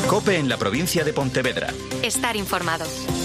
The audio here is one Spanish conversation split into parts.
COPE en la provincia de Pontevedra. Estar informado.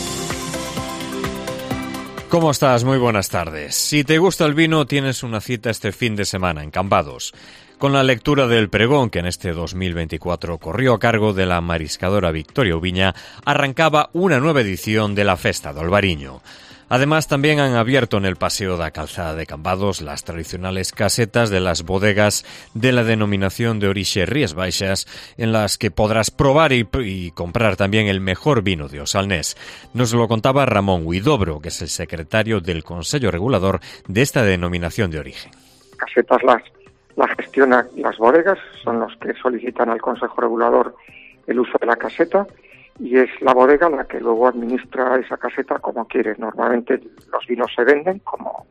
¿Cómo estás? Muy buenas tardes. Si te gusta el vino, tienes una cita este fin de semana en Cambados, con la lectura del pregón que en este 2024 corrió a cargo de la mariscadora Victoria Ubiña, arrancaba una nueva edición de la Festa do Albariño. Además, también han abierto en el Paseo da Calzada de Cambados las tradicionales casetas de las bodegas de la denominación de orixe Rías Baixas, en las que podrás probar y comprar también el mejor vino de Osalnés. Nos lo contaba Ramón Huidobro, que es el secretario del Consello Regulador de esta denominación de origen. Casetas las gestionan las bodegas, son los que solicitan al Consejo Regulador el uso de la caseta, y es la bodega la que luego administra esa caseta como quiere. Normalmente los vinos se venden como,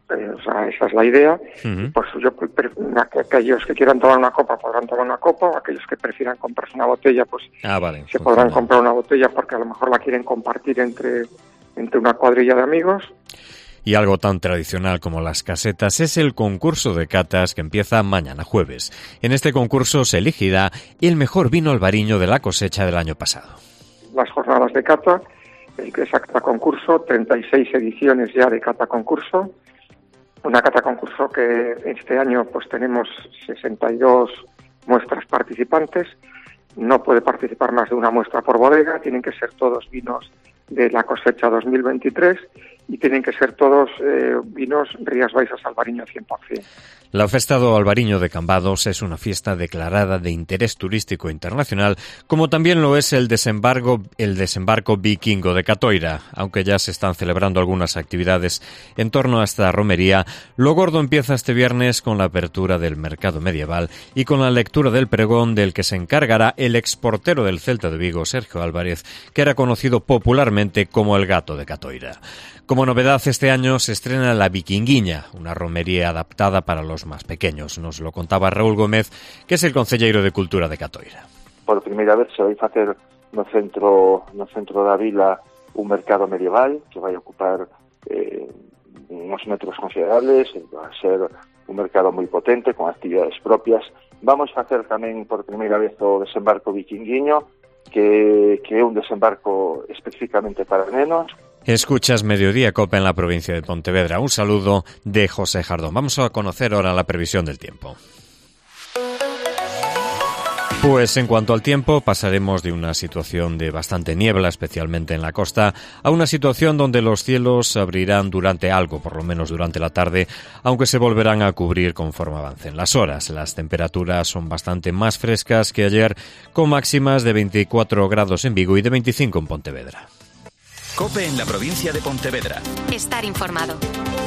esa es la idea. Uh-huh. Por suyo, aquellos que quieran tomar una copa podrán tomar una copa, o aquellos que prefieran comprarse una botella, pues se podrán comprar una botella porque a lo mejor la quieren compartir entre una cuadrilla de amigos. Y algo tan tradicional como las casetas es el concurso de catas que empieza mañana jueves. En este concurso se elegirá el mejor vino albariño de la cosecha del año pasado. Las jornadas de cata, el que es cata concurso, 36 ediciones ya de cata concurso. Una cata concurso que este año pues tenemos 62 muestras participantes. No puede participar más de una muestra por bodega, tienen que ser todos vinos de la cosecha 2023 y tienen que ser todos vinos Rías Baixas Albariño 100%. La Festa do Albariño de Cambados es una fiesta declarada de interés turístico internacional, como también lo es el desembarco vikingo de Catoira. Aunque ya se están celebrando algunas actividades en torno a esta romería, lo gordo empieza este viernes con la apertura del mercado medieval y con la lectura del pregón del que se encargará el exportero del Celta de Vigo, Sergio Álvarez, que era conocido popularmente como el Gato de Catoira. Como novedad, este año se estrena la Vikinguiña, una romería adaptada para los más pequeños. Nos lo contaba Raúl Gómez, que es el concelleiro de Cultura de Catoira. Por primeira vez se vai facer no centro da vila un mercado medieval que vai ocupar unos metros considerables, vai ser un mercado moi potente, con actividades propias. Vamos a facer tamén por primeira vez o desembarco vikinguiño, que é un desembarco específicamente para nenos. Escuchas Mediodía Cope en la provincia de Pontevedra. Un saludo de José Jardón. Vamos a conocer ahora la previsión del tiempo. Pues en cuanto al tiempo, pasaremos de una situación de bastante niebla, especialmente en la costa, a una situación donde los cielos se abrirán durante algo, por lo menos durante la tarde, aunque se volverán a cubrir conforme avancen las horas. Las temperaturas son bastante más frescas que ayer, con máximas de 24 grados en Vigo y de 25 en Pontevedra. COPE en la provincia de Pontevedra. Estar informado.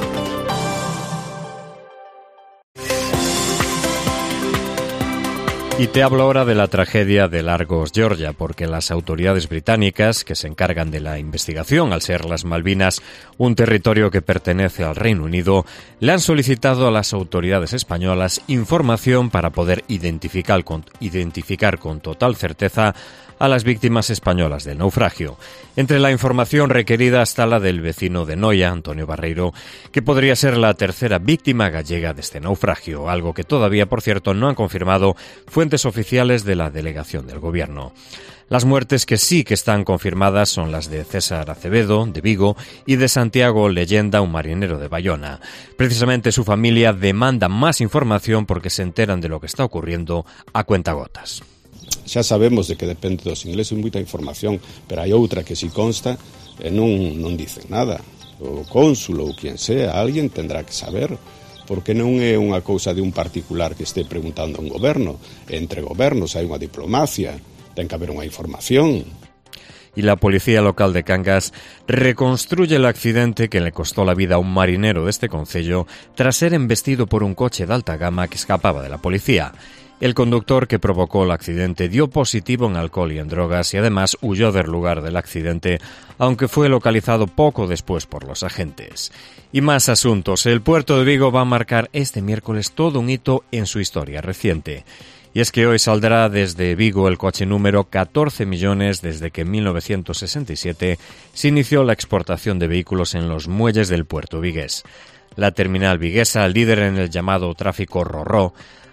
Y te hablo ahora de la tragedia de Largos, Georgia, porque las autoridades británicas, que se encargan de la investigación, al ser las Malvinas un territorio que pertenece al Reino Unido, le han solicitado a las autoridades españolas información para poder identificar con total certeza a las víctimas españolas del naufragio. Entre la información requerida está la del vecino de Noia, Antonio Barreiro, que podría ser la tercera víctima gallega de este naufragio, algo que todavía, por cierto, no han confirmado fuentes oficiales de la delegación del Gobierno. Las muertes que sí que están confirmadas son las de César Acevedo, de Vigo, y de Santiago Leyenda, un marinero de Bayona. Precisamente su familia demanda más información porque se enteran de lo que está ocurriendo a cuentagotas. Xa sabemos de que depende dos ingleses moita información, pero hai outra que si consta e non dicen nada. O cónsul ou quien sea, alguén tendrá que saber, porque non é unha cousa de un particular que este preguntando a un goberno. Entre gobernos hai unha diplomacia, ten que haber unha información. Y la policía local de Cangas reconstruye el accidente que le costó la vida a un marinero de este concello tras ser embestido por un coche de alta gama que escapaba de la policía. El conductor que provocó el accidente dio positivo en alcohol y en drogas y además huyó del lugar del accidente, aunque fue localizado poco después por los agentes. Y más asuntos. El puerto de Vigo va a marcar este miércoles todo un hito en su historia reciente. Y es que hoy saldrá desde Vigo el coche número 14 millones desde que en 1967 se inició la exportación de vehículos en los muelles del puerto vigués. La terminal viguesa, líder en el llamado tráfico ro-ro,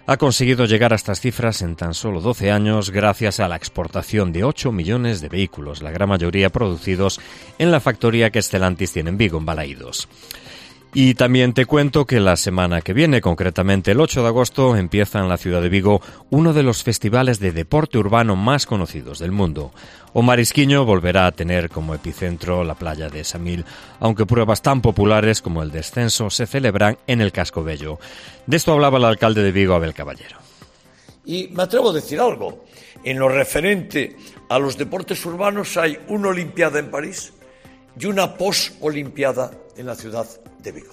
ha conseguido llegar a estas cifras en tan solo 12 años gracias a la exportación de 8 millones de vehículos, la gran mayoría producidos en la factoría que Stellantis tiene en Vigo, en Balaídos. Y también te cuento que la semana que viene, concretamente el 8 de agosto, empieza en la ciudad de Vigo uno de los festivales de deporte urbano más conocidos del mundo. O Marisquiño volverá a tener como epicentro la playa de Samil, aunque pruebas tan populares como el descenso se celebran en el Casco Bello. De esto hablaba el alcalde de Vigo, Abel Caballero. Y me atrevo a decir algo. En lo referente a los deportes urbanos hay una Olimpiada en París y una post-Olimpiada en la ciudad de Vigo.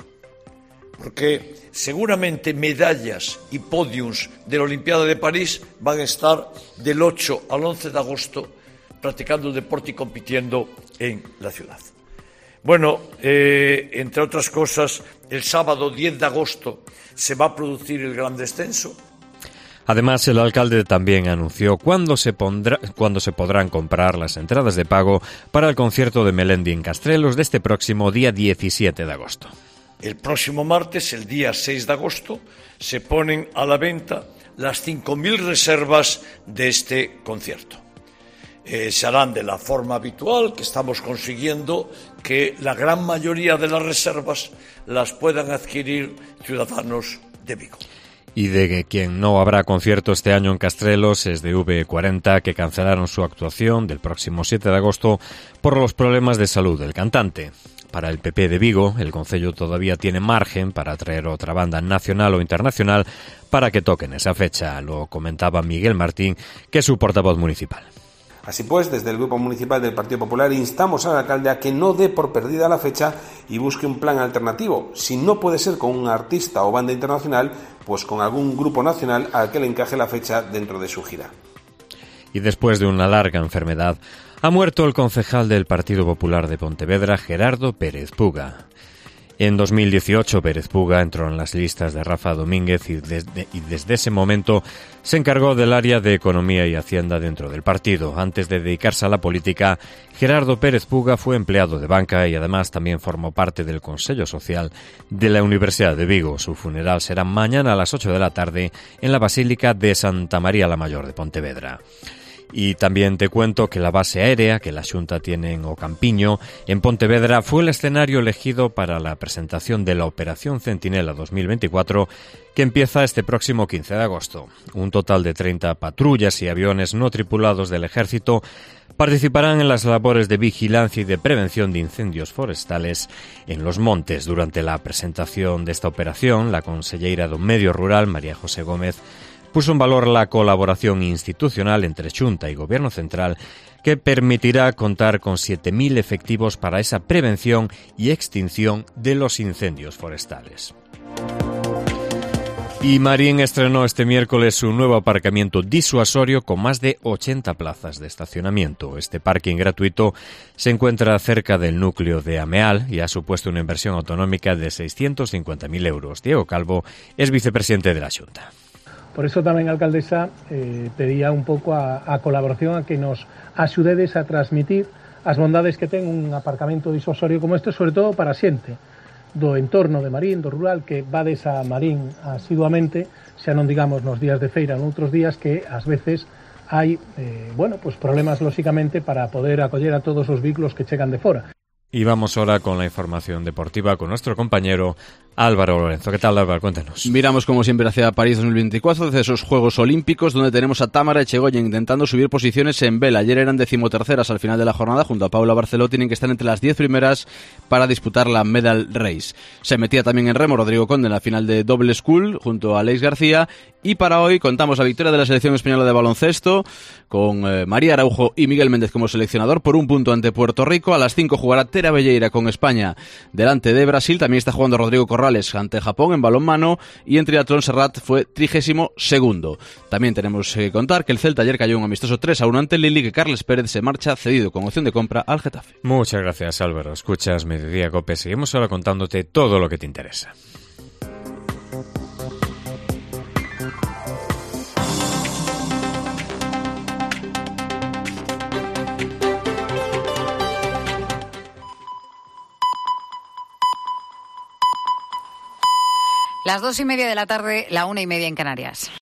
Porque seguramente medallas y podiums de la Olimpiada de París van a estar del 8 al 11 de agosto practicando deporte y compitiendo en la ciudad. Bueno, entre otras cosas, el sábado 10 de agosto se va a producir el gran descenso. Además, el alcalde también anunció cuándo se podrán comprar las entradas de pago para el concierto de Melendi en Castrelos de este próximo día 17 de agosto. El próximo martes, el día 6 de agosto, se ponen a la venta las 5.000 reservas de este concierto. Se harán de la forma habitual, que estamos consiguiendo que la gran mayoría de las reservas las puedan adquirir ciudadanos de Vigo. Y de quien no habrá concierto este año en Castrelos es de V40, que cancelaron su actuación del próximo 7 de agosto por los problemas de salud del cantante. Para el PP de Vigo, el concello todavía tiene margen para traer otra banda nacional o internacional para que toquen esa fecha. Lo comentaba Miguel Martín, que es su portavoz municipal. Así pues, desde el Grupo Municipal del Partido Popular instamos al alcalde a que no dé por perdida la fecha y busque un plan alternativo. Si no puede ser con un artista o banda internacional, pues con algún grupo nacional al que le encaje la fecha dentro de su gira. Y después de una larga enfermedad, ha muerto el concejal del Partido Popular de Pontevedra, Gerardo Pérez Puga. En 2018, Pérez Puga entró en las listas de Rafa Domínguez y desde ese momento se encargó del área de Economía y Hacienda dentro del partido. Antes de dedicarse a la política, Gerardo Pérez Puga fue empleado de banca y además también formó parte del Consejo Social de la Universidad de Vigo. Su funeral será mañana a las 8 de la tarde en la Basílica de Santa María la Mayor de Pontevedra. Y también te cuento que la base aérea que la Xunta tiene en Ocampiño, en Pontevedra, fue el escenario elegido para la presentación de la Operación Centinela 2024, que empieza este próximo 15 de agosto. Un total de 30 patrullas y aviones no tripulados del Ejército participarán en las labores de vigilancia y de prevención de incendios forestales en los montes. Durante la presentación de esta operación, la conselleira do Medio Rural, María José Gómez, puso en valor la colaboración institucional entre Xunta y Gobierno Central, que permitirá contar con 7.000 efectivos para esa prevención y extinción de los incendios forestales. Y Marín estrenó este miércoles su nuevo aparcamiento disuasorio con más de 80 plazas de estacionamiento. Este parking gratuito se encuentra cerca del núcleo de Ameal y ha supuesto una inversión autonómica de 650.000 euros. Diego Calvo es vicepresidente de la Xunta. Por eso tamén, alcaldesa, pedía un pouco a colaboración a que nos axudedes a transmitir as bondades que ten un aparcamento disuasorio como este, sobre todo para a xente do entorno de Marín, do rural, que vades a Marín asiduamente, xa non digamos nos días de feira, noutros días que ás veces hai problemas, lóxicamente, para poder acoller a todos os vehículos que chegan de fora. Y vamos ahora con la información deportiva con nuestro compañero Álvaro Lorenzo. ¿Qué tal, Álvaro? Cuéntanos. Miramos como siempre hacia París 2024, desde esos Juegos Olímpicos, donde tenemos a Tamara Echegoyen intentando subir posiciones en vela. Ayer eran 13º al final de la jornada, junto a Paula Barceló, tienen que estar entre las 10 primeras para disputar la Medal Race. Se metía también en remo Rodrigo Conde en la final de Double School, junto a Alex García. Y para hoy contamos la victoria de la selección española de baloncesto, con María Araujo y Miguel Méndez como seleccionador, por un punto ante Puerto Rico. A las 5 jugará Tera Belleira con España delante de Brasil. También está jugando Rodrigo Corrales ante Japón en balonmano, y en triatlón Serrat fue 32º. También tenemos que contar que el Celta ayer cayó un amistoso 3-1 ante Lille, que Carles Pérez se marcha cedido con opción de compra al Getafe. Muchas gracias, Álvaro. Escuchas Mediodía Cope. Seguimos ahora contándote todo lo que te interesa. Las 2:30 de la tarde, la 1:30 en Canarias.